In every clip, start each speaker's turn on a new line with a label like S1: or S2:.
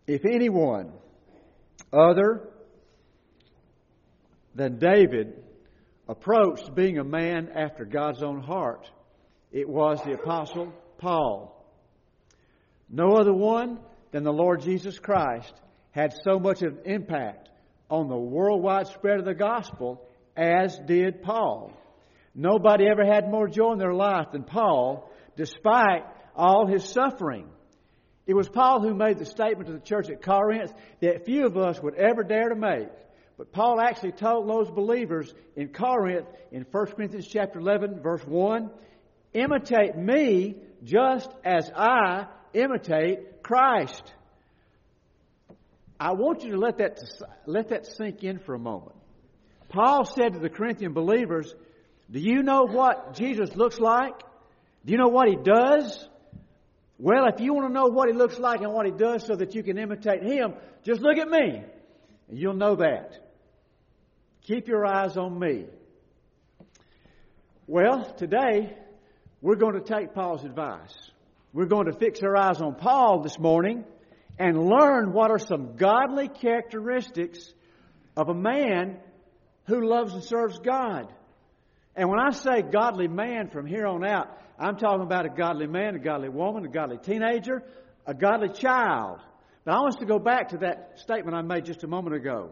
S1: if anyone other than David approached being a man after God's own heart, it was the Apostle Paul. No other one than the Lord Jesus Christ had so much of an impact on the worldwide spread of the gospel as did Paul. Nobody ever had more joy in their life than Paul, despite all his suffering. It was Paul who made the statement to the church at Corinth that few of us would ever dare to make. But Paul actually told those believers in Corinth in 1 Corinthians chapter 11, verse 1, imitate me just as I imitate Christ. I want you to let that sink in for a moment. Paul said to the Corinthian believers, do you know what Jesus looks like? Do you know what He does? Well, if you want to know what He looks like and what He does so that you can imitate Him, just look at me and you'll know that. Keep your eyes on me. Well, today we're going to take Paul's advice. We're going to fix our eyes on Paul this morning and learn what are some godly characteristics of a man who loves and serves God. And when I say godly man from here on out, I'm talking about a godly man, a godly woman, a godly teenager, a godly child. But I want us to go back to that statement I made just a moment ago.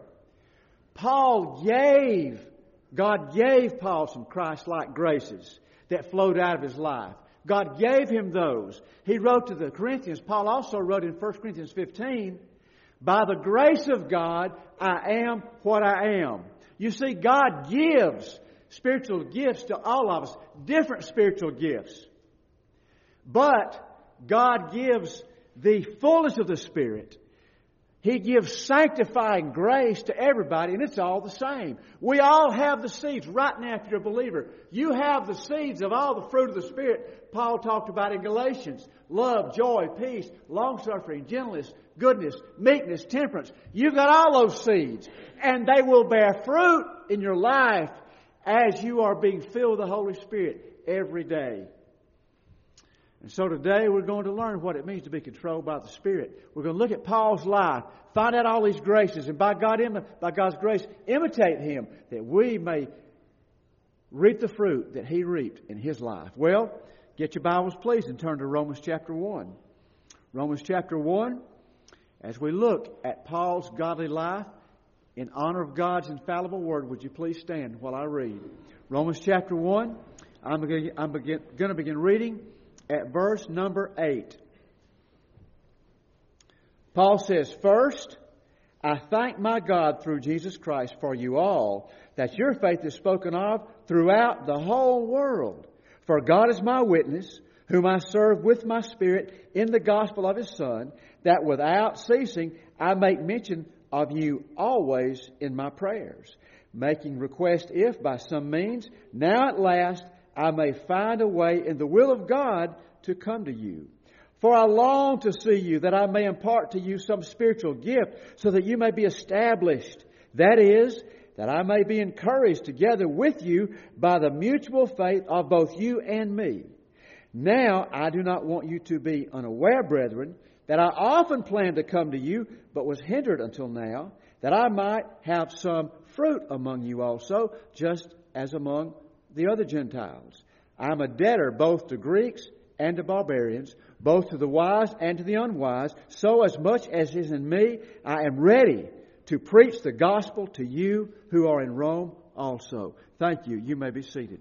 S1: God gave Paul some Christ-like graces that flowed out of his life. God gave him those. He wrote to the Corinthians. Paul also wrote in 1 Corinthians 15, by the grace of God, I am what I am. You see, God gives spiritual gifts to all of us, different spiritual gifts. But God gives the fullness of the Spirit. He gives sanctifying grace to everybody, and it's all the same. We all have the seeds. Right now, if you're a believer, you have the seeds of all the fruit of the Spirit Paul talked about in Galatians. Love, joy, peace, long-suffering, gentleness, goodness, meekness, temperance. You've got all those seeds, and they will bear fruit in your life as you are being filled with the Holy Spirit every day. And so today we're going to learn what it means to be controlled by the Spirit. We're going to look at Paul's life, find out all these graces, and by God's grace, imitate him, that we may reap the fruit that he reaped in his life. Well, get your Bibles, please, and turn to Romans chapter 1. Romans chapter 1, as we look at Paul's godly life, in honor of God's infallible word, would you please stand while I read? Romans chapter 1, I'm going to begin reading at verse number 8. Paul says, first, I thank my God through Jesus Christ for you all, that your faith is spoken of throughout the whole world. For God is my witness, whom I serve with my spirit in the gospel of His Son, that without ceasing I make mention of you always in my prayers, making request if by some means, now at last, I may find a way in the will of God to come to you. For I long to see you, that I may impart to you some spiritual gift, so that you may be established. That is, that I may be encouraged together with you by the mutual faith of both you and me. Now I do not want you to be unaware, brethren, that I often planned to come to you, but was hindered until now, that I might have some fruit among you also, just as among the other Gentiles. I am a debtor both to Greeks and to barbarians, both to the wise and to the unwise. So as much as is in me, I am ready to preach the gospel to you who are in Rome also. Thank you. You may be seated.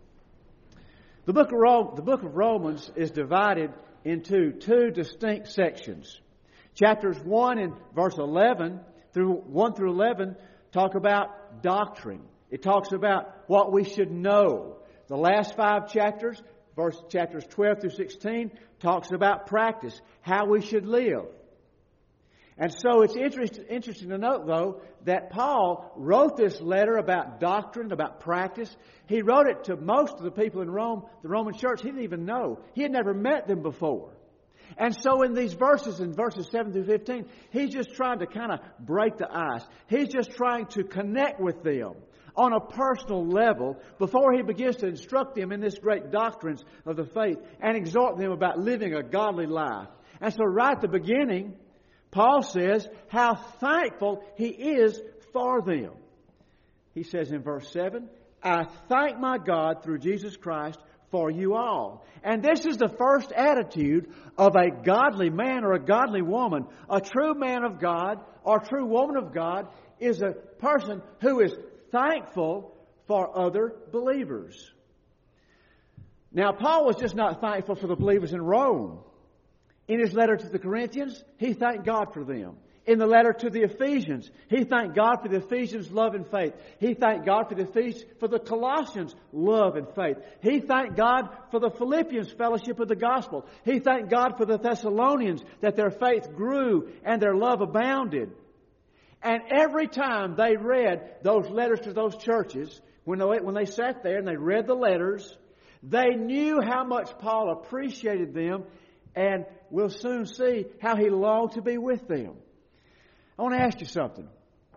S1: The book of Romans is divided into two distinct sections. Chapters 1 and verse 11 through 1 through 11 talk about doctrine. It talks about what we should know. The last 5 chapters, chapters 12 through 16, talks about practice, how we should live. And so it's interesting to note, though, that Paul wrote this letter about doctrine, about practice. He wrote it to most of the people in Rome, the Roman church. He didn't even know. He had never met them before. And so in these verses, in verses 7 through 15, he's just trying to kind of break the ice. He's just trying to connect with them on a personal level before he begins to instruct them in this great doctrines of the faith and exhort them about living a godly life. And so right at the beginning, Paul says how thankful he is for them. He says in verse 7, I thank my God through Jesus Christ for you all. And this is the first attitude of a godly man or a godly woman. A true man of God or true woman of God is a person who is thankful for other believers. Now, Paul was just not thankful for the believers in Rome. In his letter to the Corinthians, he thanked God for them. In the letter to the Ephesians, he thanked God for the Ephesians' love and faith. He thanked God for the Colossians' love and faith. He thanked God for the Philippians' fellowship of the gospel. He thanked God for the Thessalonians, that their faith grew and their love abounded. And every time they read those letters to those churches, when they sat there and they read the letters, they knew how much Paul appreciated them, and we'll soon see how he longed to be with them. I want to ask you something.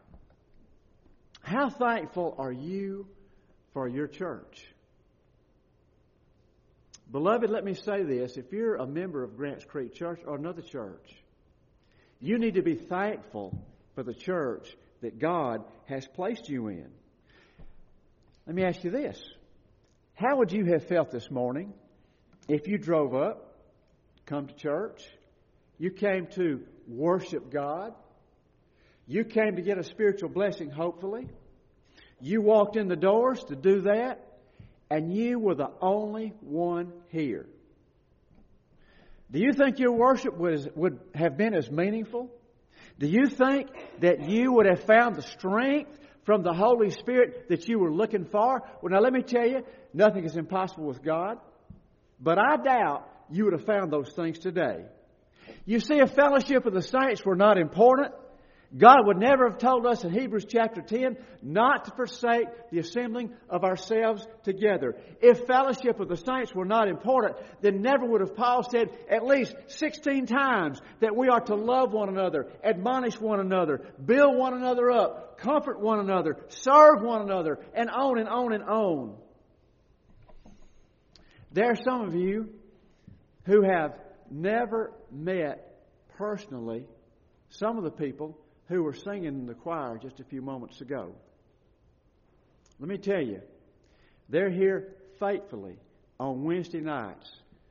S1: How thankful are you for your church? Beloved, let me say this. If you're a member of Grants Creek Church or another church, you need to be thankful for the church that God has placed you in. Let me ask you this. How would you have felt this morning if you drove up, come to church, you came to worship God, you came to get a spiritual blessing, hopefully, you walked in the doors to do that, and you were the only one here? Do you think your worship would have been as meaningful? Do you think that you would have found the strength from the Holy Spirit that you were looking for? Well, now let me tell you, nothing is impossible with God. But I doubt you would have found those things today. You see, a fellowship of the saints were not important. God would never have told us in Hebrews chapter 10 not to forsake the assembling of ourselves together. If fellowship of the saints were not important, then never would have Paul said at least 16 times that we are to love one another, admonish one another, build one another up, comfort one another, serve one another, and on and on and on. There are some of you who have never met personally some of the people who were singing in the choir just a few moments ago. Let me tell you, they're here faithfully on Wednesday nights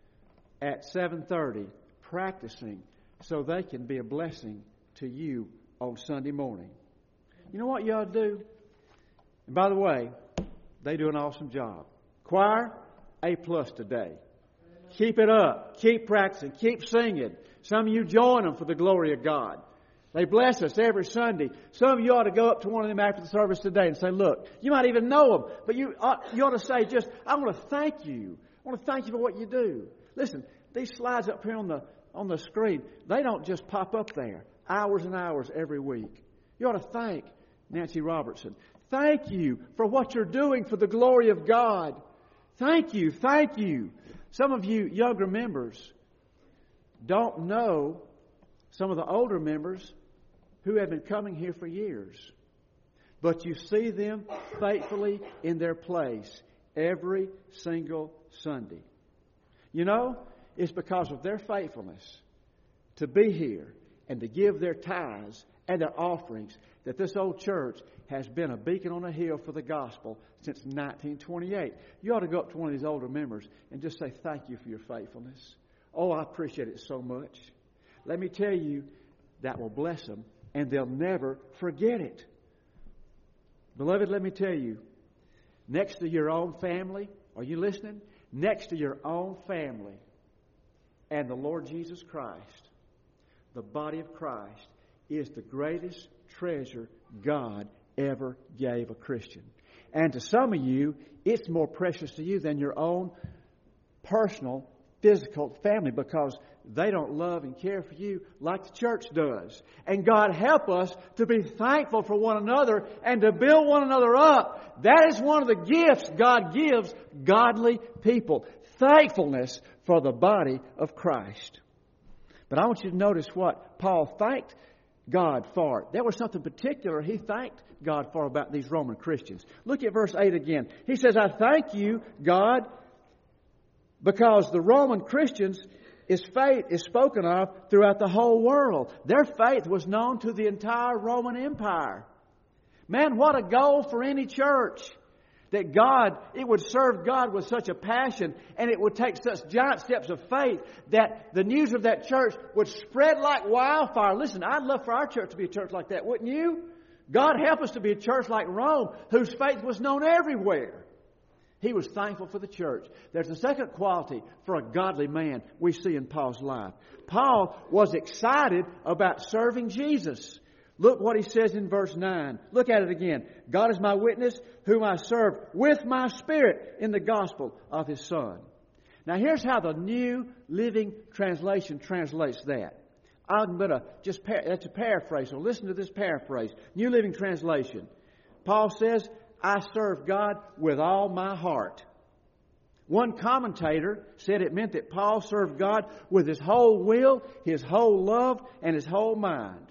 S1: at 7:30 practicing so they can be a blessing to you on Sunday morning. You know what you ought to do? And by the way, they do an awesome job. Choir, A+ today. Keep it up. Keep practicing. Keep singing. Some of you join them for the glory of God. They bless us every Sunday. Some of you ought to go up to one of them after the service today and say, look, you might even know them, but you ought to say just, I want to thank you. I want to thank you for what you do. Listen, these slides up here on the screen, they don't just pop up there hours and hours every week. You ought to thank Nancy Robertson. Thank you for what you're doing for the glory of God. Thank you. Thank you. Some of you younger members don't know some of the older members who have been coming here for years. But you see them faithfully in their place every single Sunday. You know, it's because of their faithfulness to be here and to give their tithes and their offerings that this old church has been a beacon on a hill for the gospel since 1928. You ought to go up to one of these older members and just say, thank you for your faithfulness. Oh, I appreciate it so much. Let me tell you, that will bless them, and they'll never forget it. Beloved, let me tell you, next to your own family, are you listening? Next to your own family and the Lord Jesus Christ, the body of Christ is the greatest treasure God ever gave a Christian. And to some of you, it's more precious to you than your own personal, physical family, because they don't love and care for you like the church does. And God help us to be thankful for one another and to build one another up. That is one of the gifts God gives godly people. Thankfulness for the body of Christ. But I want you to notice what Paul thanked God for. There was something particular he thanked God for about these Roman Christians. Look at verse 8 again. He says, I thank you, God, because the Roman Christians, His faith is spoken of throughout the whole world. Their faith was known to the entire Roman Empire. Man, what a goal for any church. That it would serve God with such a passion, and it would take such giant steps of faith that the news of that church would spread like wildfire. Listen, I'd love for our church to be a church like that, wouldn't you? God help us to be a church like Rome, whose faith was known everywhere. He was thankful for the church. There's a second quality for a godly man we see in Paul's life. Paul was excited about serving Jesus. Look what he says in verse 9. Look at it again. God is my witness, whom I serve with my spirit in the gospel of His Son. Now here's how the New Living Translation translates that. I'm going to that's a paraphrase, so listen to this paraphrase. New Living Translation. Paul says, I serve God with all my heart. One commentator said it meant that Paul served God with his whole will, his whole love, and his whole mind.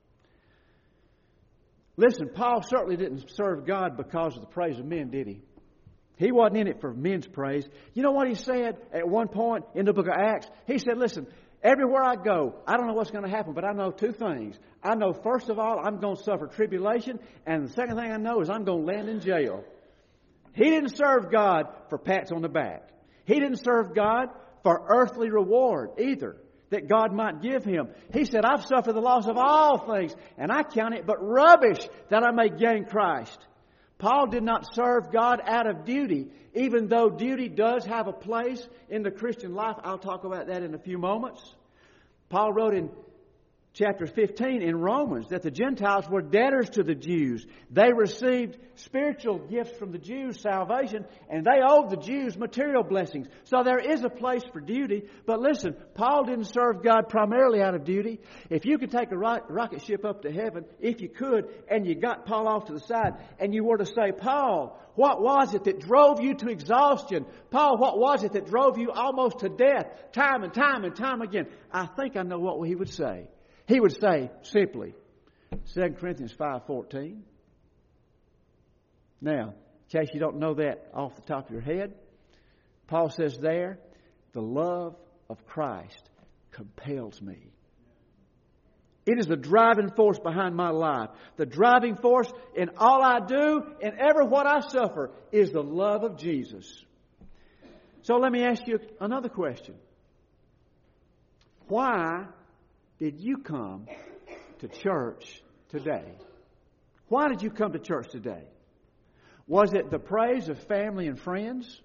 S1: Listen, Paul certainly didn't serve God because of the praise of men, did he? He wasn't in it for men's praise. You know what he said at one point in the book of Acts? He said, listen, everywhere I go, I don't know what's going to happen, but I know two things. I know, first of all, I'm going to suffer tribulation, and the second thing I know is I'm going to land in jail. He didn't serve God for pats on the back. He didn't serve God for earthly reward either that God might give him. He said, I've suffered the loss of all things, and I count it but rubbish that I may gain Christ. Paul did not serve God out of duty, even though duty does have a place in the Christian life. I'll talk about that in a few moments. Paul wrote in chapter 15 in Romans that the Gentiles were debtors to the Jews. They received spiritual gifts from the Jews, salvation, and they owed the Jews material blessings. So there is a place for duty. But listen, Paul didn't serve God primarily out of duty. If you could take a rocket ship up to heaven, if you could, and you got Paul off to the side, and you were to say, Paul, what was it that drove you to exhaustion? Paul, what was it that drove you almost to death time and time and time again? I think I know what he would say. He would say simply, 2 Corinthians 5:14. Now, in case you don't know that off the top of your head, Paul says there, the love of Christ compels me. It is the driving force behind my life. The driving force in all I do and ever what I suffer is the love of Jesus. So let me ask you another question. Why did you come to church today? Why did you come to church today? Was it the praise of family and friends?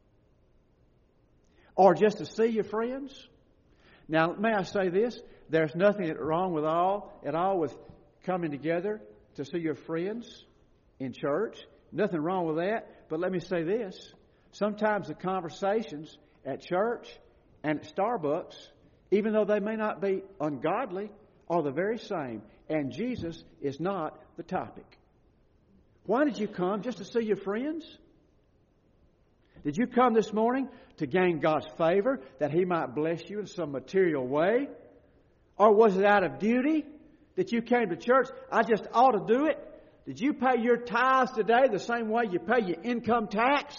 S1: Or just to see your friends? Now, may I say this? There's nothing wrong with at all with coming together to see your friends in church. Nothing wrong with that. But let me say this. Sometimes the conversations at church and at Starbucks, even though they may not be ungodly, are the very same. And Jesus is not the topic. Why did you come? Just to see your friends? Did you come this morning to gain God's favor, that He might bless you in some material way? Or was it out of duty that you came to church? I just ought to do it. Did you pay your tithes today the same way you pay your income tax?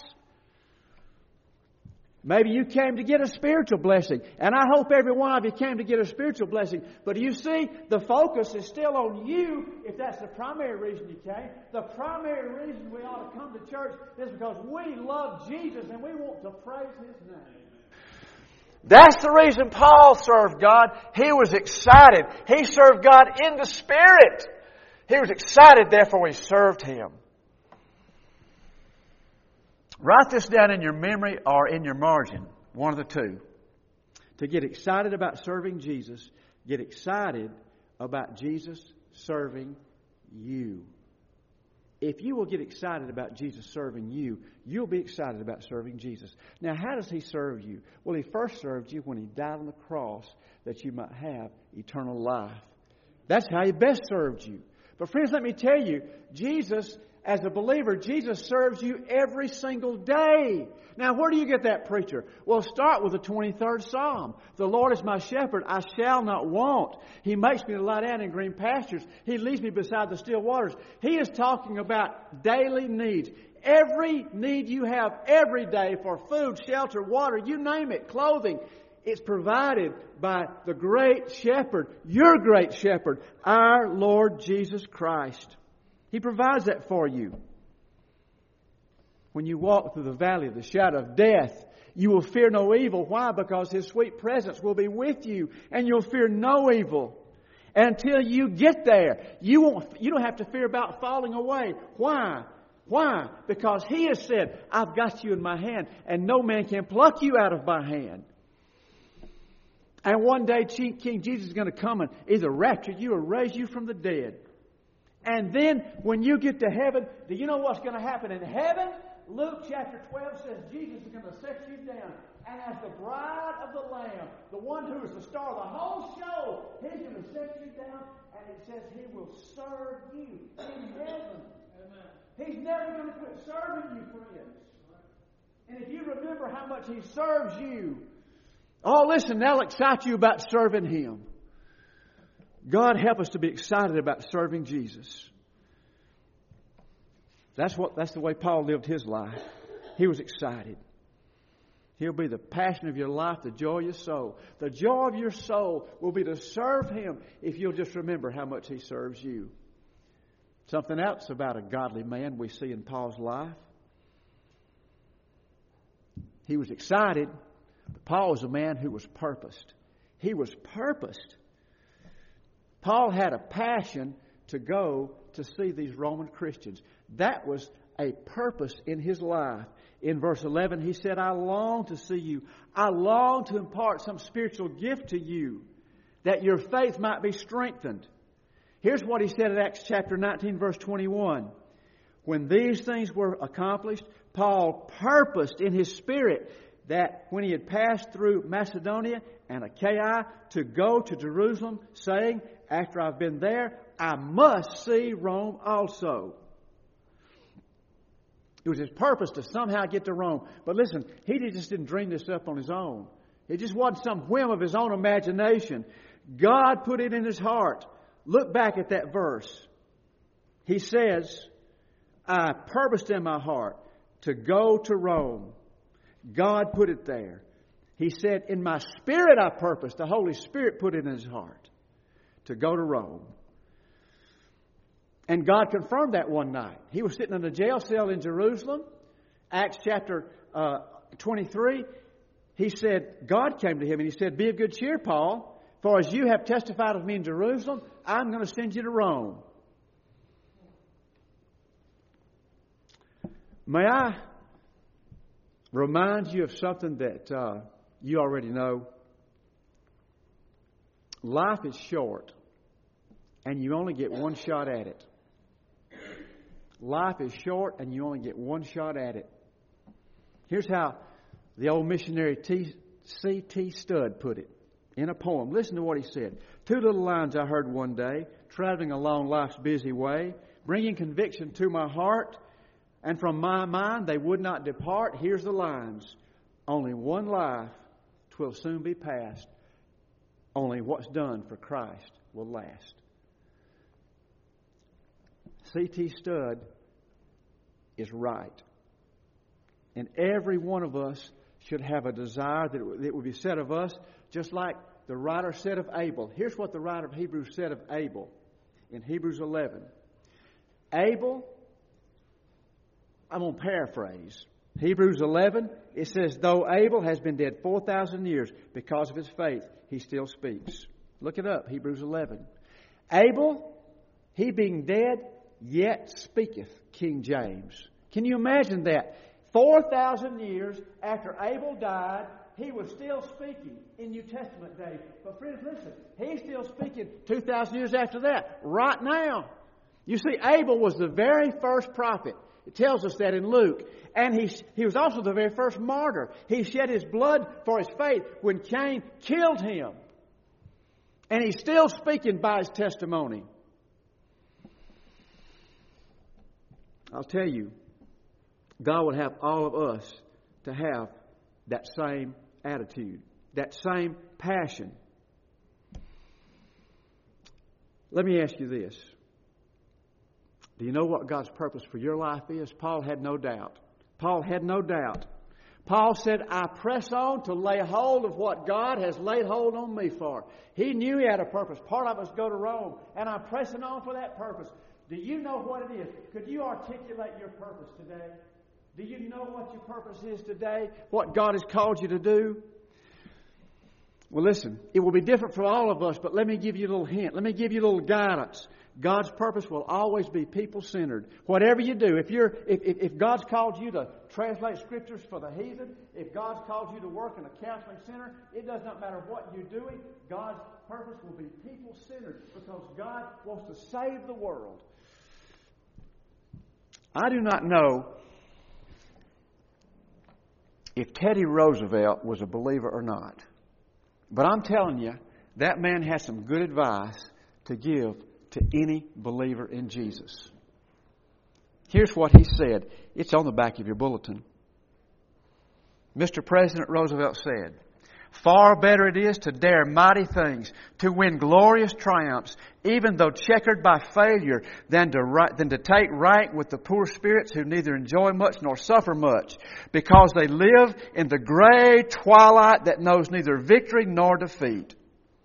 S1: Maybe you came to get a spiritual blessing. And I hope every one of you came to get a spiritual blessing. But you see, the focus is still on you if that's the primary reason you came. The primary reason we ought to come to church is because we love Jesus and we want to praise His name. That's the reason Paul served God. He was excited. He served God in the Spirit. He was excited, therefore he served Him. Write this down in your memory or in your margin, one of the two. To get excited about serving Jesus, get excited about Jesus serving you. If you will get excited about Jesus serving you, you'll be excited about serving Jesus. Now, how does He serve you? Well, He first served you when He died on the cross that you might have eternal life. That's how He best served you. But friends, let me tell you, Jesus, as a believer, Jesus serves you every single day. Now, where do you get that, preacher? Well, start with the 23rd Psalm. The Lord is my shepherd, I shall not want. He makes me to lie down in green pastures. He leads me beside the still waters. He is talking about daily needs. Every need you have every day for food, shelter, water, you name it, clothing. It's provided by the great shepherd, your great shepherd, our Lord Jesus Christ. He provides that for you. When you walk through the valley of the shadow of death, you will fear no evil. Why? Because His sweet presence will be with you, and you'll fear no evil. Until you get there, you don't have to fear about falling away. Why? Why? Because He has said, I've got you in my hand, and no man can pluck you out of my hand. And one day King Jesus is going to come and either rapture you or raise you from the dead. And then when you get to heaven, do you know what's going to happen in heaven? Luke chapter 12 says Jesus is going to set you down. And as the bride of the Lamb, the one who is the star of the whole show, He's going to set you down. And it says He will serve you in heaven. Amen. He's never going to quit serving you, friends. And if you remember how much He serves you, oh, listen, that'll excite you about serving Him. God help us to be excited about serving Jesus. That's the way Paul lived his life. He was excited. He'll be the passion of your life, the joy of your soul. The joy of your soul will be to serve Him if you'll just remember how much He serves you. Something else about a godly man we see in Paul's life. He was excited. But Paul was a man who was purposed. He was purposed. Paul had a passion to go to see these Roman Christians. That was a purpose in his life. In verse 11, he said, I long to see you. I long to impart some spiritual gift to you, that your faith might be strengthened. Here's what he said in Acts chapter 19, verse 21. When these things were accomplished, Paul purposed in his spirit that when he had passed through Macedonia and Achaia to go to Jerusalem, saying, after I've been there, I must see Rome also. It was his purpose to somehow get to Rome. But listen, he just didn't dream this up on his own. It just wasn't some whim of his own imagination. God put it in his heart. Look back at that verse. He says, I purposed in my heart to go to Rome. God put it there. He said, in my spirit I purposed. The Holy Spirit put it in his heart to go to Rome. And God confirmed that one night. He was sitting in a jail cell in Jerusalem. Acts chapter 23. He said, God came to him and He said, be of good cheer, Paul, for as you have testified of me in Jerusalem, I'm going to send you to Rome. May I remind you of something that you already know? Life is short, and you only get one shot at it. Life is short, and you only get one shot at it. Here's how the old missionary C.T. Studd put it in a poem. Listen to what he said. 2 little lines I heard one day, traveling along life's busy way, bringing conviction to my heart, and from my mind they would not depart. Here's the lines. Only one life, 'twill soon be past. Only what's done for Christ will last. C.T. Studd is right. And every one of us should have a desire that it would be said of us, just like the writer said of Abel. Here's what the writer of Hebrews said of Abel in Hebrews 11. Abel, I'm going to paraphrase. Hebrews 11, it says, though Abel has been dead 4,000 years, because of his faith, he still speaks. Look it up, Hebrews 11. Abel, he being dead, yet speaketh, King James. Can you imagine that? 4,000 years after Abel died, he was still speaking in New Testament days. But friends, listen, he's still speaking 2,000 years after that, right now. You see, Abel was the very first prophet. It tells us that in Luke. And he was also the very first martyr. He shed his blood for his faith when Cain killed him. And he's still speaking by his testimony. I'll tell you, God would have all of us to have that same attitude, that same passion. Let me ask you this. Do you know what God's purpose for your life is? Paul had no doubt. Paul had no doubt. Paul said, I press on to lay hold of what God has laid hold on me for. He knew he had a purpose. Part of us go to Rome, and I'm pressing on for that purpose. Do you know what it is? Could you articulate your purpose today? Do you know what your purpose is today? What God has called you to do? Well, listen, it will be different for all of us, but let me give you a little hint. Let me give you a little guidance. God's purpose will always be people-centered. Whatever you do, if God's called you to translate scriptures for the heathen, if God's called you to work in a counseling center, it does not matter what you're doing. God's purpose will be people-centered because God wants to save the world. I do not know if Teddy Roosevelt was a believer or not. But I'm telling you, that man has some good advice to give to any believer in Jesus. Here's what he said. It's on the back of your bulletin. Mr. President Roosevelt said, far better it is to dare mighty things, to win glorious triumphs, even though checkered by failure, than to take rank with the poor spirits who neither enjoy much nor suffer much, because they live in the gray twilight that knows neither victory nor defeat.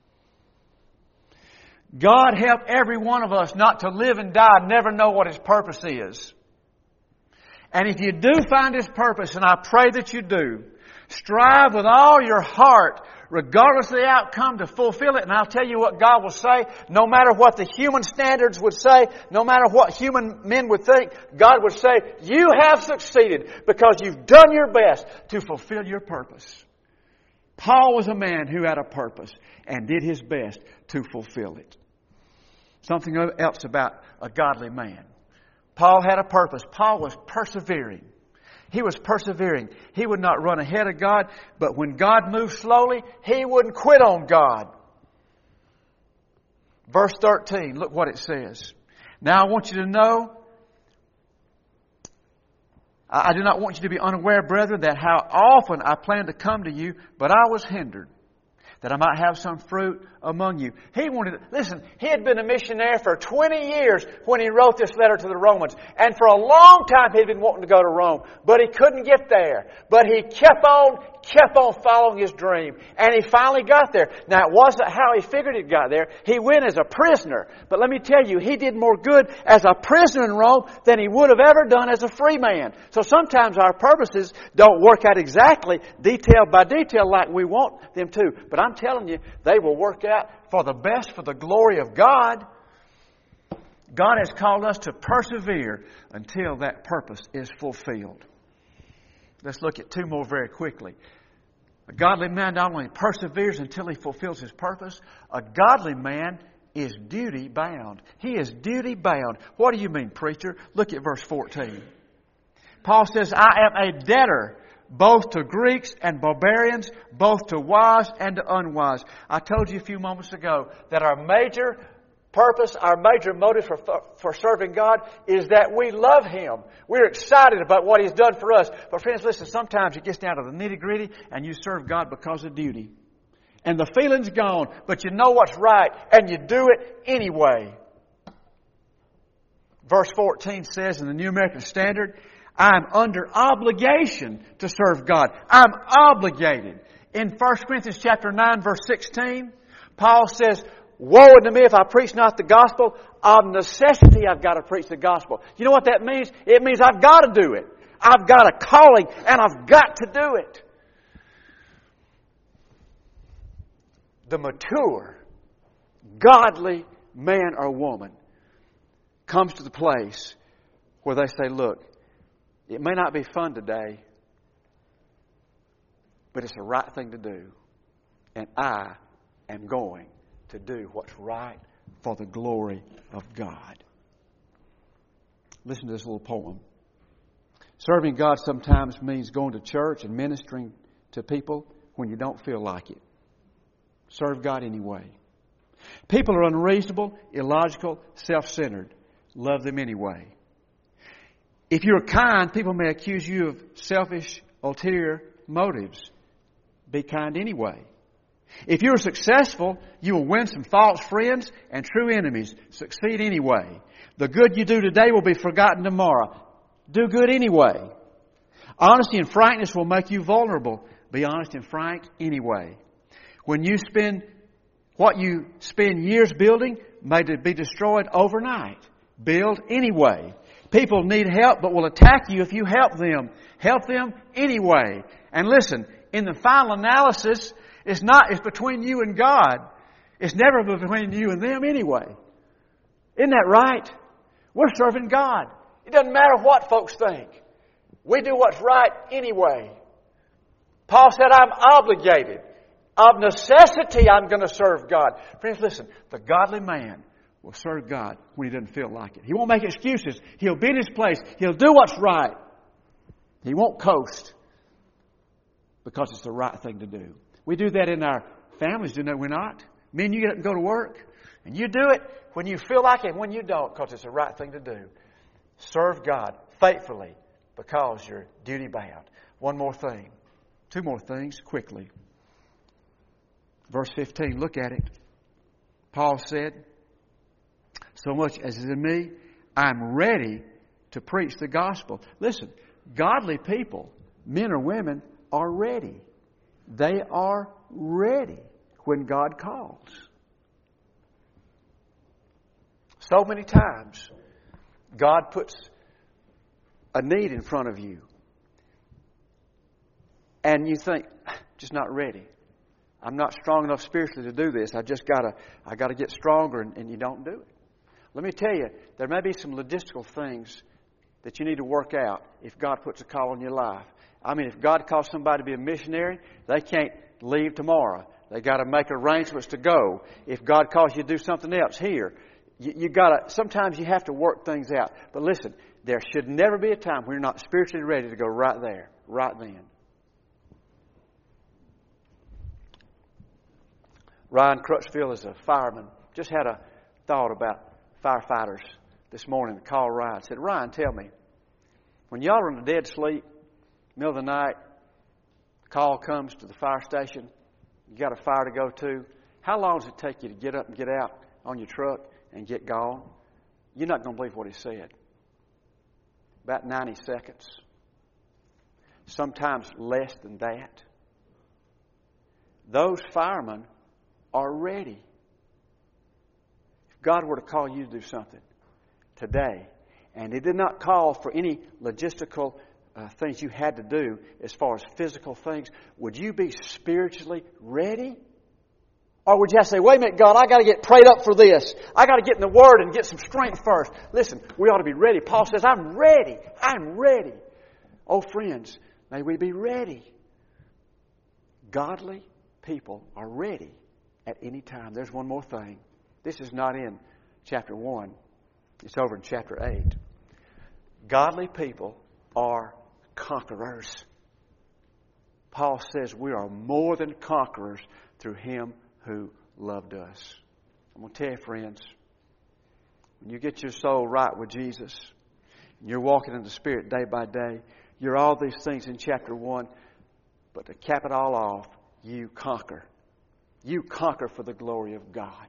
S1: God help every one of us not to live and die and never know what His purpose is. And if you do find His purpose, and I pray that you do, strive with all your heart, regardless of the outcome, to fulfill it. And I'll tell you what God will say. No matter what the human standards would say, no matter what human men would think, God would say, you have succeeded because you've done your best to fulfill your purpose. Paul was a man who had a purpose and did his best to fulfill it. Something else about a godly man. Paul had a purpose. Paul was persevering. He was persevering. He would not run ahead of God, but when God moved slowly, he wouldn't quit on God. Verse 13, look what it says. Now I want you to know, I do not want you to be unaware, brethren, that how often I planned to come to you, but I was hindered, that I might have some fruit among you. He had been a missionary for 20 years when he wrote this letter to the Romans. And for a long time he'd been wanting to go to Rome, but he couldn't get there. But he kept on following his dream. And he finally got there. Now, it wasn't how he figured he got there. He went as a prisoner. But let me tell you, he did more good as a prisoner in Rome than he would have ever done as a free man. So sometimes our purposes don't work out exactly detail by detail like we want them to. But I'm telling you, they will work out for the best, for the glory of God. God has called us to persevere until that purpose is fulfilled. Let's look at two more very quickly. A godly man not only perseveres until he fulfills his purpose, a godly man is duty bound. He is duty bound. What do you mean, preacher? Look at verse 14. Paul says, I am a debtor both to Greeks and barbarians, both to wise and to unwise. I told you a few moments ago that our major purpose, our major motive for serving God is that we love Him. We're excited about what He's done for us. But friends, listen, sometimes it gets down to the nitty-gritty and you serve God because of duty. And the feeling's gone, but you know what's right and you do it anyway. Verse 14 says in the New American Standard, I'm under obligation to serve God. I'm obligated. In 1 Corinthians chapter 9, verse 16, Paul says, woe unto me if I preach not the gospel. Of necessity I've got to preach the gospel. You know what that means? It means I've got to do it. I've got a calling and I've got to do it. The mature, godly man or woman comes to the place where they say, look, it may not be fun today, but it's the right thing to do. And I am going to do what's right for the glory of God. Listen to this little poem. Serving God sometimes means going to church and ministering to people when you don't feel like it. Serve God anyway. People are unreasonable, illogical, self-centered. Love them anyway. If you're kind, people may accuse you of selfish, ulterior motives. Be kind anyway. If you're successful, you will win some false friends and true enemies. Succeed anyway. The good you do today will be forgotten tomorrow. Do good anyway. Honesty and frankness will make you vulnerable. Be honest and frank anyway. When you spend what you spend years building may be destroyed overnight. Build anyway. People need help but will attack you if you help them. Help them anyway. And listen, in the final analysis, it's between you and God. It's never between you and them anyway. Isn't that right? We're serving God. It doesn't matter what folks think. We do what's right anyway. Paul said, I'm obligated. Of necessity, I'm going to serve God. Friends, listen. The godly man will serve God when he doesn't feel like it. He won't make excuses. He'll be in his place. He'll do what's right. He won't coast because it's the right thing to do. We do that in our families, do we not? Men, you get up and go to work. And you do it when you feel like it and when you don't because it's the right thing to do. Serve God faithfully because you're duty bound. One more thing. Two more things quickly. Verse 15, look at it. Paul said, so much as is in me, I'm ready to preach the gospel. Listen, godly people, men or women, are ready. They are ready when God calls. So many times, God puts a need in front of you. And you think, just not ready. I'm not strong enough spiritually to do this. I got to get stronger, and you don't do it. Let me tell you, there may be some logistical things that you need to work out if God puts a call on your life. I mean, if God calls somebody to be a missionary, they can't leave tomorrow. They got to make arrangements to go. If God calls you to do something else here, sometimes you have to work things out. But listen, there should never be a time when you're not spiritually ready to go right there, right then. Ryan Crutchfield is a fireman. Just had a thought about firefighters this morning. Called Ryan. Said, Ryan, tell me, when y'all are in a dead sleep, middle of the night, call comes to the fire station, you got a fire to go to, how long does it take you to get up and get out on your truck and get gone? You're not going to believe what he said. About 90 seconds. Sometimes less than that. Those firemen are ready. If God were to call you to do something today, and He did not call for any logistical things you had to do as far as physical things, would you be spiritually ready? Or would you have to say, wait a minute, God, I got to get prayed up for this. I got to get in the Word and get some strength first. Listen, we ought to be ready. Paul says, I'm ready. I'm ready. Oh, friends, may we be ready. Godly people are ready at any time. There's one more thing. This is not in chapter 1. It's over in chapter 8. Godly people are conquerors. Paul says we are more than conquerors through Him who loved us. I'm going to tell you, friends, when you get your soul right with Jesus, and you're walking in the Spirit day by day, you're all these things in chapter 1, but to cap it all off, you conquer. You conquer for the glory of God.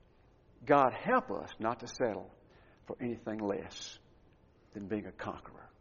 S1: God, help us not to settle for anything less than being a conqueror.